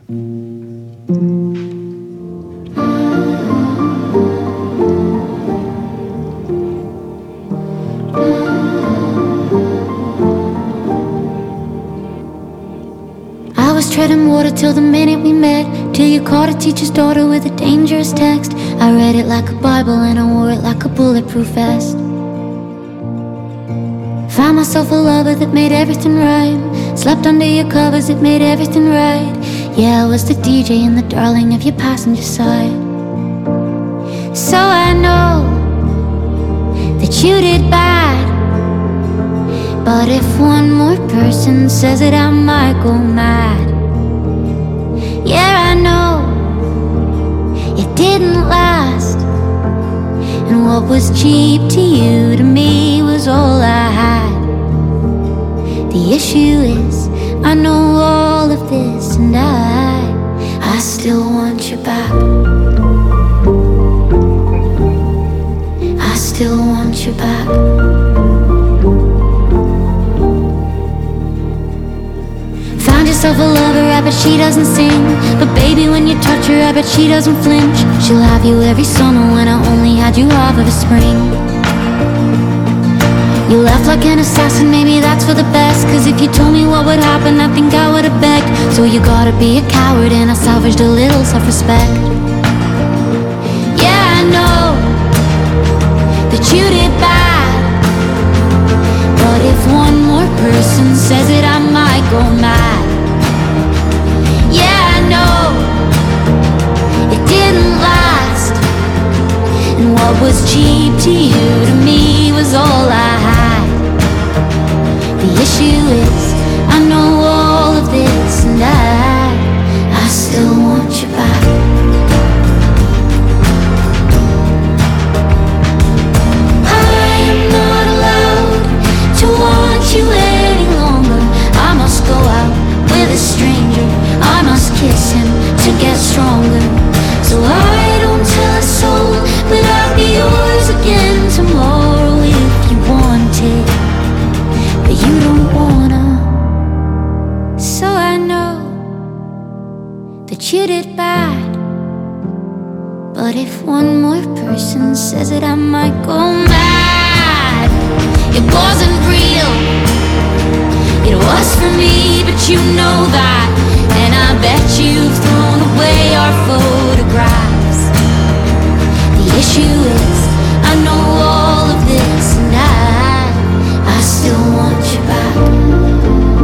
I was treading water till the minute we met, till you caught a teacher's daughter with a dangerous text. I read it like a Bible and I wore it like a bulletproof vest. Found myself a lover that made everything right. Slept under your covers, it made everything right. Yeah, I was the DJ and the darling of your passenger side. So I know that you did bad, but if one more person says it, I might go mad. Yeah, I know it didn't last, and what was cheap to you, to me, was all I had. The issue is, I know all of this, and I still want you back. I still want you back. Found yourself a lover, I bet she doesn't sing, but baby, when you touch her, I bet she doesn't flinch. She'll have you every summer when I only had you half of a spring. You left like an assassin, maybe that's for the best, cause if you told me what would happen, I think I would've begged. So you gotta be a coward, and I salvaged a little self-respect. Yeah, I know that you did bad, but if one more person says it, I might go mad. Yeah, I know it didn't last, and what was cheap to you, to me, was all I had. The issue is, I know all of this, and I still want you back. I am not allowed to want you any longer. I must go out with a stranger, I must kiss him to get stronger. So I don't tell a soul, but I'll be yours again tomorrow if you want it, but you don't wanna. So I know that you did bad, but if one more person says it, I might go mad. It wasn't real, it was for me, but you know that, and I bet you've thrown away our photographs. The issue is, I know all of this, and I still want you back.